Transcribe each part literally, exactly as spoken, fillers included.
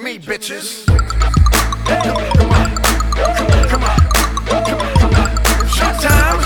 me, bitches. Come on, come on, come on, come on. Showtime.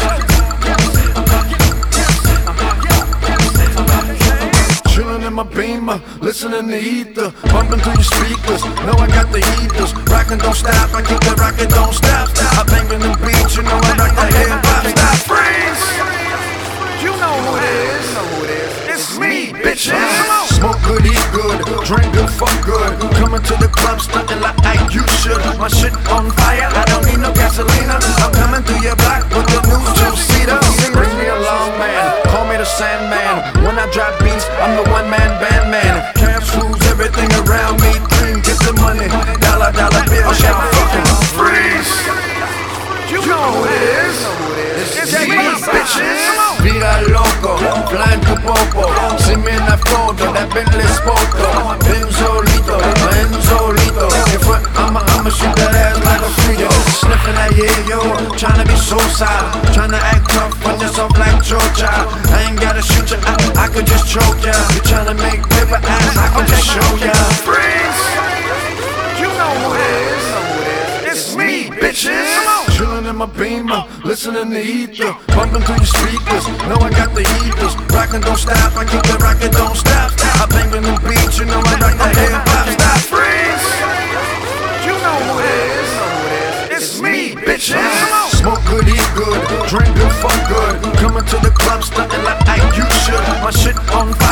Chillin' in my Beamer, listening to ether, bumping through your speakers. Know I got the heaters, rockin' don't stop. I keep the rockin' don't stop. I bangin' them beats, you know I rock the hip hop. Stop, freeze. You know who it is. It's me, bitches. Smoke good, eat good, drink good, fuck good. Coming to the club, stuntin' like I you should. My shit on fire, I don't need no gasolina. I'm coming through your block with the new two-seater. Bring me along, man, call me the Sandman. When I drop beats, I'm the one-man band man. Cash rules everything around me. Cream, get the money, dollar, dollar bill, shout fucking freeze. You know who it is. It's me, bitches. Vida loco, flying tu popo. Si me la foto, that Bentley Spoto. Ven solito, ven solito. If I'ma, I'ma shoot that ass like a frito. Sniffing that yeah, yo, tryna be so side. Tryna act tough, run yourself like Georgia. I ain't gotta shoot ya, I, I could just choke ya. You tryna make paper ass, I can just show ya. Freeze! You know who it is. It's me, bitches. Chillin' in my Beamer, listening to ether, bumping through your speakers. Know I got the heaters, rockin' don't stop. I keep the rockin' don't stop. I bangin' them beats, you know I rock the hip hop. Stop, freeze. You know who it is. It's me, bitches. Smoke good, eat good, drink good, fuck good. Coming to the club, stuntin' like I you should. My shit on fire.